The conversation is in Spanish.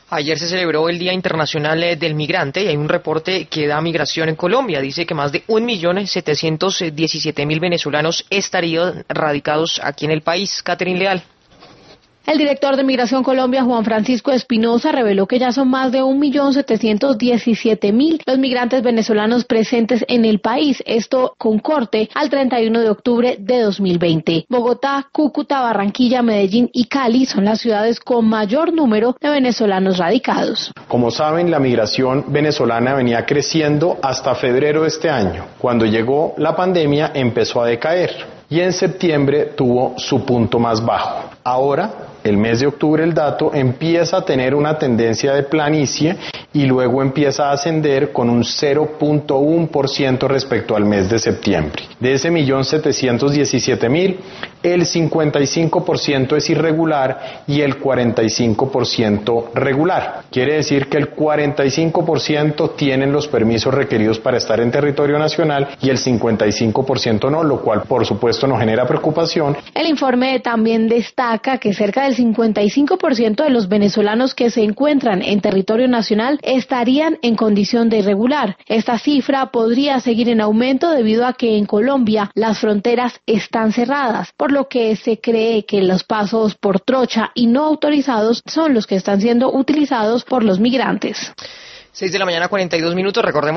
Ayer se celebró el Día Internacional del Migrante y hay un reporte que da Migración en Colombia. Dice que más de 1.717.000 venezolanos estarían radicados aquí en el país. Catherine Leal. El director de Migración Colombia, Juan Francisco Espinosa, reveló que ya son más de 1.717.000 los migrantes venezolanos presentes en el país, esto con corte al 31 de octubre de 2020. Bogotá, Cúcuta, Barranquilla, Medellín y Cali son las ciudades con mayor número de venezolanos radicados. Como saben, la migración venezolana venía creciendo hasta febrero de este año. Cuando llegó la pandemia empezó a decaer y en septiembre tuvo su punto más bajo. Ahora, el mes de octubre, el dato empieza a tener una tendencia de planicie y luego empieza a ascender con un 0.1% respecto al mes de septiembre. De ese 1.717.000, el 55% es irregular y el 45% regular. Quiere decir que el 45% tienen los permisos requeridos para estar en territorio nacional y el 55% no, lo cual por supuesto nos genera preocupación. El informe también destaca que cerca del 55% de los venezolanos que se encuentran en territorio nacional estarían en condición de irregular. Esta cifra podría seguir en aumento debido a que en Colombia las fronteras están cerradas, por lo que se cree que los pasos por trocha y no autorizados son los que están siendo utilizados por los migrantes. 6 de la mañana, 42 minutos. Recordemos